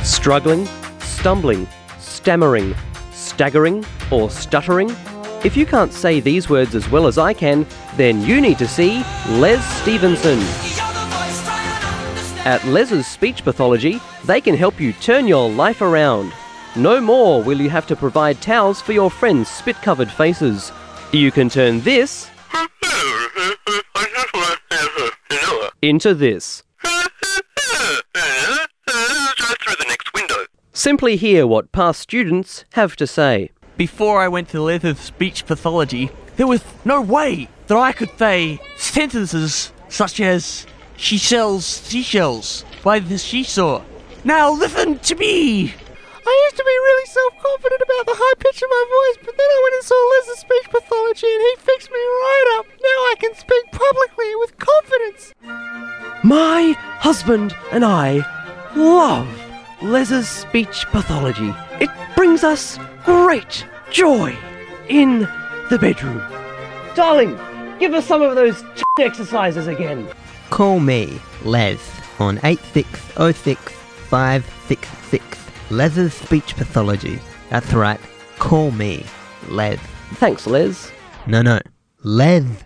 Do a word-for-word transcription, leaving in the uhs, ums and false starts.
Struggling, stumbling, stammering, staggering, or stuttering? If you can't say these words as well as I can, then you need to see Les Stevenson. At Les's Speech Pathology, they can help you turn your life around. No more will you have to provide towels for your friends' spit-covered faces. You can turn this into this. Through the next window. Simply hear what past students have to say. Before I went to Les's Speech Pathology, there was no way that I could say sentences such as, "She sells seashells by the seesaw." Now listen to me! I used to be really self-confident about the high pitch of my voice, but then I went and saw Les's Speech Pathology and he fixed me right up. Now I can speak publicly with confidence. My husband and I love Les's Speech Pathology. It brings us great joy in the bedroom. Darling, give us some of those exercises again. Call me, Les, on eight six oh six, five six six. Les's Speech Pathology. That's right, call me, Les. Thanks, Les. No, no, Les.